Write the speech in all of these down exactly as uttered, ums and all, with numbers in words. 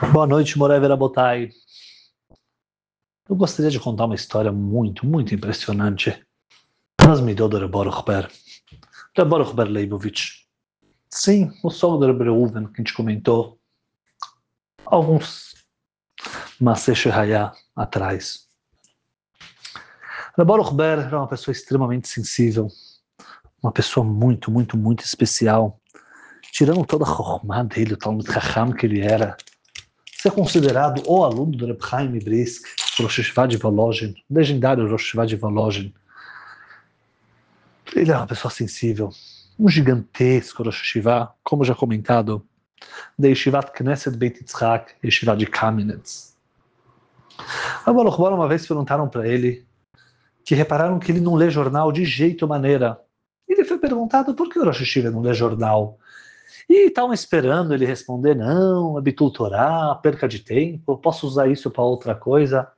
Boa noite, Moray Verabotai. Eu gostaria de contar uma história muito, muito impressionante. Mas me deu do Rebbe Ruchber. Rebbe Ruchber Leibovitch. Sim, o sogro do Rebbe Reuven, que a gente comentou alguns Maseh Shehaya atrás. Rebbe Ruchber era uma pessoa extremamente sensível, uma pessoa muito, muito, muito especial. Tirando toda a chokhmah dele, o Talmud Chacham que ele era, ser considerado o aluno do Reb Chaim Brisk, Rosh Yeshiva de Volozhin, legendário Rosh Yeshiva de Volozhin. Ele é uma pessoa sensível, um gigantesco Rosh Yeshiva, como já comentado, da Yeshivat Knesset Beit Yitzhak, Yeshiva de Kamenetz. A Baruch Bar uma vez perguntaram para ele que repararam que ele não lê jornal de jeito maneira. Ele foi perguntado por que o Rosh Yeshiva não lê jornal. E estavam esperando ele responder, não, é Bitul Torá, perca de tempo, posso usar isso para outra coisa.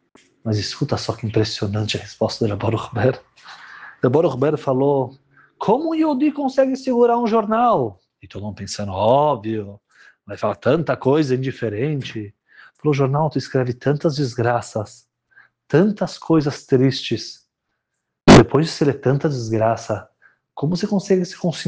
Mas escuta só que impressionante a resposta do Rebbe Ruchber. Rebbe Ruchber falou, como um Yehudi consegue segurar um jornal? E todo mundo pensando, óbvio, vai falar tanta coisa indiferente. Falou, o jornal tu escreve tantas desgraças, tantas coisas tristes. Depois de você ler tanta desgraça, como você consegue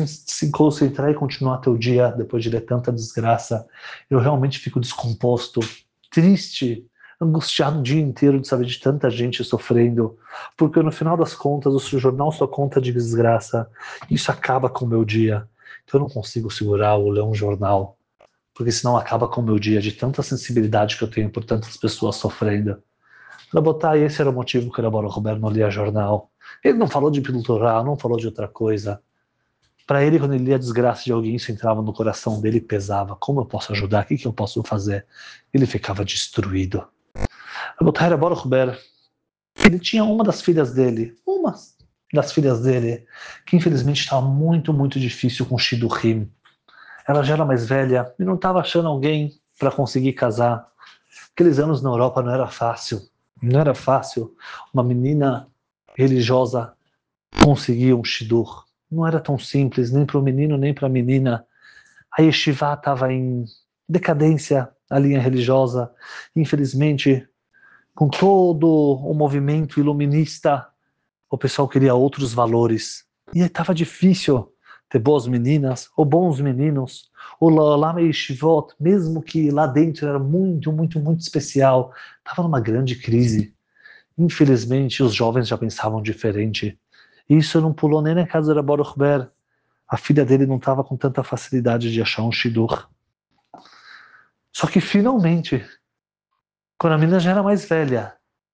se concentrar e continuar teu dia depois de ler tanta desgraça? Eu realmente fico descomposto, triste, angustiado o dia inteiro de saber de tanta gente sofrendo, porque no final das contas o seu jornal só conta de desgraça. Isso acaba com o meu dia. Então eu não consigo segurar ou ler um jornal, porque senão acaba com o meu dia de tanta sensibilidade que eu tenho por tantas pessoas sofrendo. Para botar, esse era o motivo que o Rebbe Ruchber não lia jornal. Ele não falou de Bitul Torá, não falou de outra coisa. Para ele, quando ele lia a desgraça de alguém, isso entrava no coração dele e pesava. Como eu posso ajudar? O que, que eu posso fazer? Ele ficava destruído. O Rebbe Ruchber, ele tinha uma das filhas dele, uma das filhas dele, que infelizmente estava muito, muito difícil com Shidduchim. Ela já era mais velha e não estava achando alguém para conseguir casar. Aqueles anos na Europa não era fácil. Não era fácil uma menina religiosa conseguir um shidduch. Não era tão simples, nem para o menino, nem para a menina. A yeshiva estava em decadência, a linha religiosa. Infelizmente, com todo o movimento iluminista, o pessoal queria outros valores. E estava difícil ter boas meninas, ou bons meninos. O Lama Yeshivot, mesmo que lá dentro era muito, muito, muito especial, estava numa grande crise. Infelizmente, os jovens já pensavam diferente. E isso não pulou nem na casa do Rebbe Ruchber. A filha dele não estava com tanta facilidade de achar um shidduch. Só que, finalmente, quando a menina já era mais velha,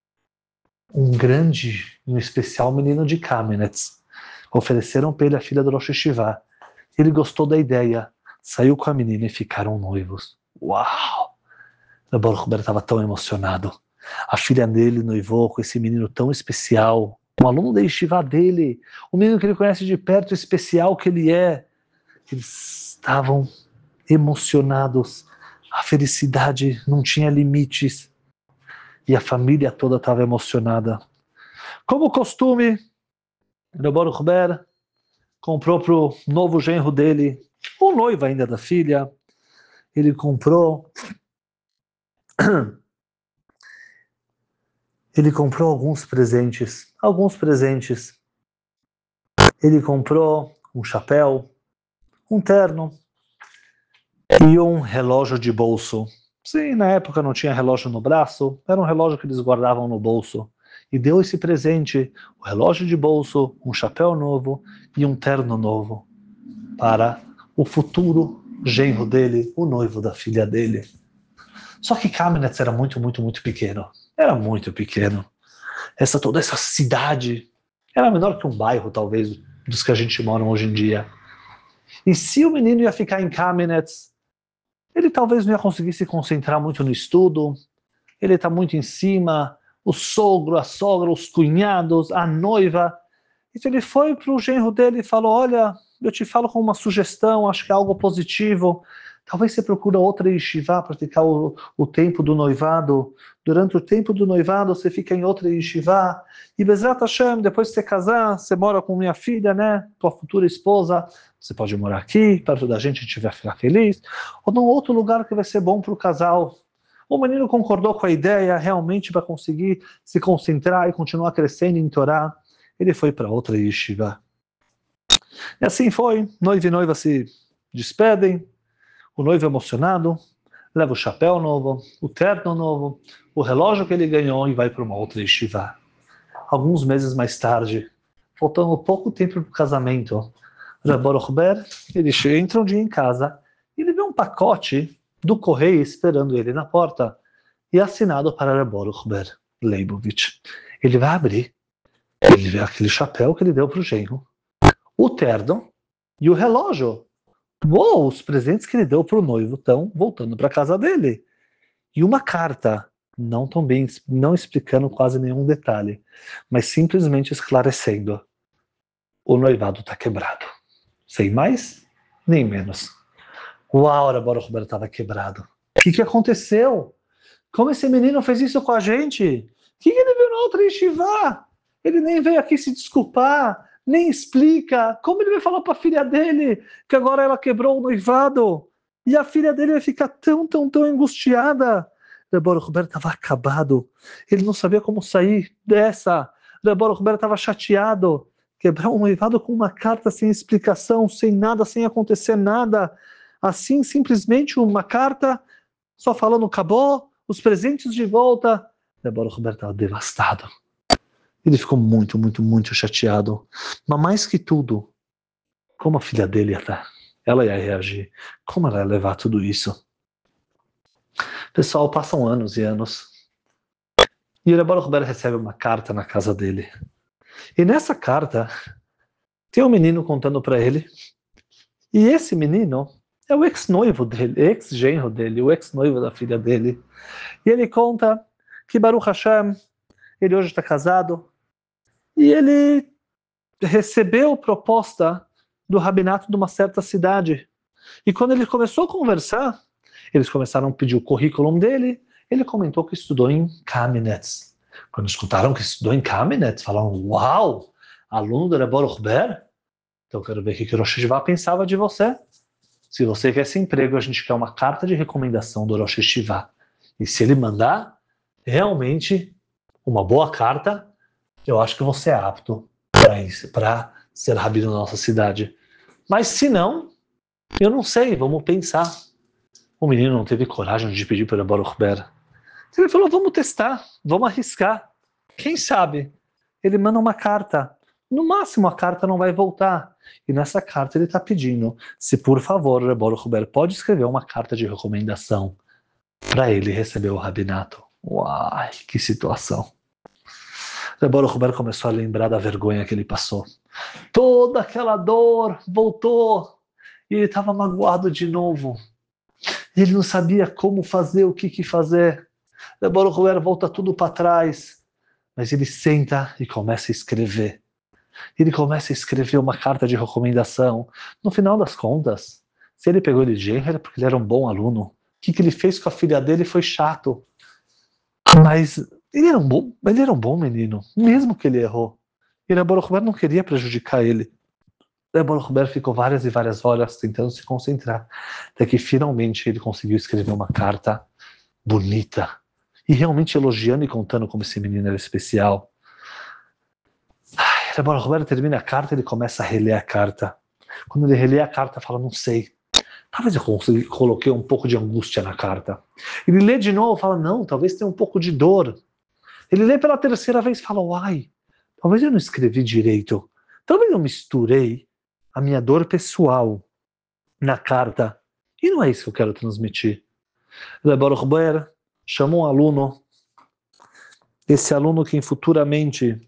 um grande, um especial menino de Kamenetz, ofereceram para ele a filha do Rosh Yeshiva. Ele gostou da ideia, saiu com a menina e ficaram noivos. Uau! O Rebbe Ruchber estava tão emocionado. A filha dele noivou com esse menino tão especial, um aluno da yeshiva dele, um menino que ele conhece de perto, especial que ele é. Eles estavam emocionados, a felicidade não tinha limites, e a família toda estava emocionada. Como costume, Rebbe Ruchber comprou para o novo genro dele, o noivo ainda da filha, ele comprou ele comprou alguns presentes, alguns presentes. Ele comprou um chapéu, um terno e um relógio de bolso. Sim, na época não tinha relógio no braço, era um relógio que eles guardavam no bolso. E deu esse presente, o relógio de bolso, um chapéu novo e um terno novo para o futuro genro dele, o noivo da filha dele. Só que Kamenetz era muito, muito, muito pequeno. Era muito pequeno. Essa, toda essa cidade era menor que um bairro, talvez, dos que a gente mora hoje em dia. E se o menino ia ficar em Kamenetz, ele talvez não ia conseguir se concentrar muito no estudo, ele está muito em cima, o sogro, a sogra, os cunhados, a noiva. Então ele foi para o genro dele e falou, olha, eu te falo com uma sugestão, acho que é algo positivo, Talvez você procura outra yeshiva para ficar o, o tempo do noivado. Durante o tempo do noivado, você fica em outra yeshiva. E Bezrat Hashem, depois de você casar, você mora com minha filha, né? Tua futura esposa. Você pode morar aqui, perto da gente, a gente vai ficar feliz. Ou num outro lugar que vai ser bom para o casal. O menino concordou com a ideia, realmente para conseguir se concentrar e continuar crescendo em Torá. Ele foi para outra yeshiva. E assim foi. Noivo e noiva se despedem. O noivo emocionado leva o chapéu novo, o terno novo, o relógio que ele ganhou e vai para uma outra yeshiva. Alguns meses mais tarde, faltando pouco tempo para o casamento, Baruch Ber, ele entra um dia em casa e ele vê um pacote do correio esperando ele na porta e assinado para Baruch Ber Leibovitch. Ele vai abrir, ele vê aquele chapéu que ele deu para o genro, o terno e o relógio. Uou, os presentes que ele deu para o noivo estão voltando para a casa dele. E uma carta, não tão bem, não explicando quase nenhum detalhe, mas simplesmente esclarecendo: o noivado está quebrado. Sem mais, nem menos. Uau, a Baruch Ber estava quebrado. O que, que aconteceu? Como esse menino fez isso com a gente? O que, que ele viu na outra yeshiva? Ele nem veio aqui se desculpar, nem explica. Como ele vai falar para a filha dele que agora ela quebrou o noivado? E a filha dele vai ficar tão, tão, tão angustiada. Baruch Ber estava acabado. Ele não sabia como sair dessa. Baruch Ber estava chateado. Quebrar um noivado com uma carta sem explicação, sem nada, sem acontecer nada. Assim, simplesmente uma carta, só falando acabou, os presentes de volta. Baruch Ber estava devastado. Ele ficou muito, muito, muito chateado. Mas mais que tudo, como a filha dele ia estar? Ela ia reagir. Como ela ia levar tudo isso? Pessoal, passam anos e anos. E o Baruch Ber recebe uma carta na casa dele. E nessa carta, tem um menino contando para ele. E esse menino é o ex-noivo dele, ex-genro dele, o ex-noivo da filha dele. E ele conta que Baruch Hashem, ele hoje está casado. E ele recebeu proposta do rabinato de uma certa cidade. E quando ele começou a conversar, eles começaram a pedir o currículo dele. Ele comentou que estudou em Kamenetz. Quando escutaram que estudou em Kamenetz, falaram: uau, aluno do Baruch Ber? Então eu quero ver o que o Rosh Yeshiva pensava de você. Se você quer esse emprego, a gente quer uma carta de recomendação do Rosh Yeshiva. E se ele mandar realmente uma boa carta, eu acho que você é apto para ser rabino na nossa cidade. Mas se não, eu não sei, vamos pensar. O menino não teve coragem de pedir para Baruch Ber. Ele falou: vamos testar, vamos arriscar. Quem sabe? Ele manda uma carta. No máximo a carta não vai voltar. E nessa carta ele está pedindo: se por favor, Baruch Ber pode escrever uma carta de recomendação para ele receber o rabinato. Uai, que situação. Baruch Ber começou a lembrar da vergonha que ele passou. Toda aquela dor voltou. E ele estava magoado de novo. Ele não sabia como fazer, o que, que fazer. Baruch Ber volta tudo para trás. Mas ele senta e começa a escrever. Ele começa a escrever uma carta de recomendação. No final das contas, se ele pegou ele de genro, era porque ele era um bom aluno. O que, que ele fez com a filha dele foi chato. Mas ele era um bom, ele era um bom menino, mesmo que ele errou. E Baruch Ber não queria prejudicar ele. Baruch Ber ficou várias e várias horas tentando se concentrar, até que finalmente ele conseguiu escrever uma carta bonita, e realmente elogiando e contando como esse menino era especial. Ai, Baruch Ber termina a carta e ele começa a reler a carta. Quando ele relê a carta, fala: não sei, talvez eu consegui, coloquei um pouco de angústia na carta. Ele lê de novo, fala: não, talvez tenha um pouco de dor. Ele lê pela terceira vez e fala: uai, talvez eu não escrevi direito. Talvez eu misturei a minha dor pessoal na carta. E não é isso que eu quero transmitir. Baruch Ber chamou um aluno, esse aluno que futuramente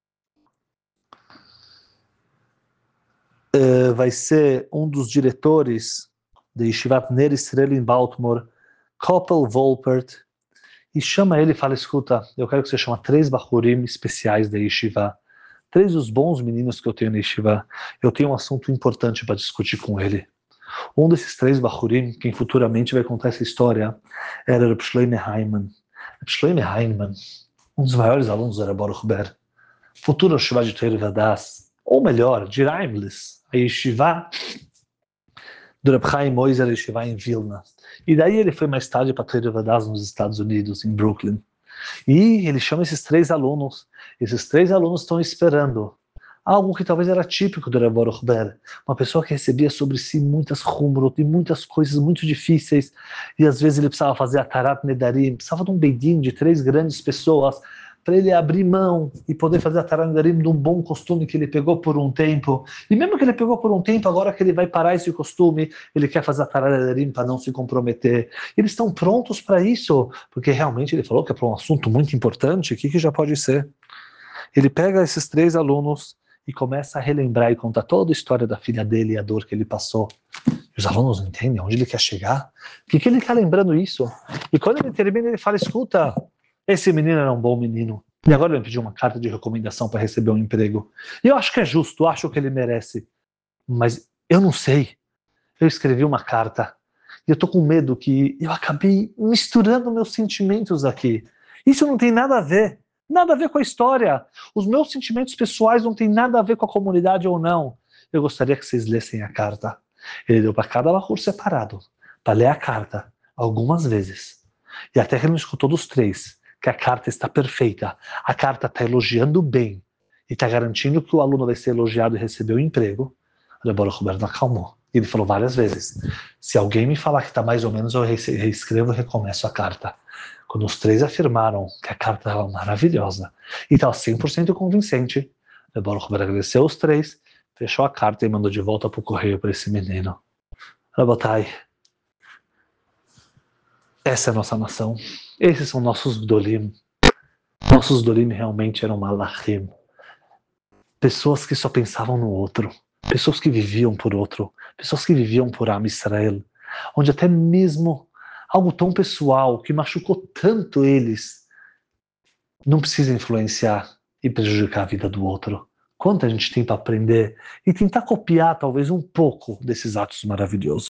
uh, vai ser um dos diretores de Yeshivat Ner Israel em Baltimore, Koppel Volpert, e chama ele e fala: escuta, eu quero que você chame três bachurim especiais da Yeshiva, três dos bons meninos que eu tenho na Yeshiva, eu tenho um assunto importante para discutir com ele. Um desses três Bachurim, quem futuramente vai contar essa história, era o Shlomo Heiman. Shlomo Heiman, um dos maiores alunos do Baruch Ber, futuro Yeshiva de Torah Vadas, ou melhor, de Reimlis, a Yeshiva do Reb Chaim Moiser, a Yeshiva em Vilna. E daí ele foi mais tarde para Torah Vadas nos Estados Unidos, em Brooklyn. E ele chama esses três alunos, esses três alunos estão esperando algo que talvez era típico do Reb Baruch Ber, uma pessoa que recebia sobre si muitas humrot e muitas coisas muito difíceis, e às vezes ele precisava fazer a Tarat Nedarim, precisava de um beidinho de três grandes pessoas, para ele abrir mão e poder fazer a Tarat Nedarim de um bom costume que ele pegou por um tempo, e mesmo que ele pegou por um tempo, agora que ele vai parar esse costume, ele quer fazer a Tarat Nedarim para não se comprometer. Eles estão prontos para isso, porque realmente ele falou que é para um assunto muito importante, o que, que já pode ser? Ele pega esses três alunos e começa a relembrar e contar toda a história da filha dele e a dor que ele passou. E os alunos não entendem onde ele quer chegar. Por que, que ele está lembrando isso? E quando ele termina, ele fala, escuta, esse menino era um bom menino. E agora ele pediu uma carta de recomendação para receber um emprego. E eu acho que é justo, acho que ele merece. Mas eu não sei. Eu escrevi uma carta. E eu estou com medo que eu acabei misturando meus sentimentos aqui. Isso não tem nada a ver. Nada a ver com a história. Os meus sentimentos pessoais não têm nada a ver com a comunidade ou não. Eu gostaria que vocês lessem a carta. Ele deu para cada Bahur separado, para ler a carta, algumas vezes. E até que ele não escutou dos três, que a carta está perfeita. A carta está elogiando bem e está garantindo que o aluno vai ser elogiado e receber o emprego. O Baruch Ber não acalmou. Ele falou várias vezes, se alguém me falar que está mais ou menos, eu reescrevo e recomeço a carta. Quando os três afirmaram que a carta estava maravilhosa e estava cem por cento convincente, o Baruch Ber agradeceu os três, fechou a carta e mandou de volta para o correio para esse menino. Rabotai, essa é a nossa nação. Esses são nossos Gdolim. Nossos Gdolim realmente eram malachim. Pessoas que só pensavam no outro. Pessoas que viviam por outro. Pessoas que viviam por Am Israel. Onde até mesmo algo tão pessoal, que machucou tanto eles, não precisa influenciar e prejudicar a vida do outro. Quanto a gente tem para aprender e tentar copiar talvez um pouco desses atos maravilhosos.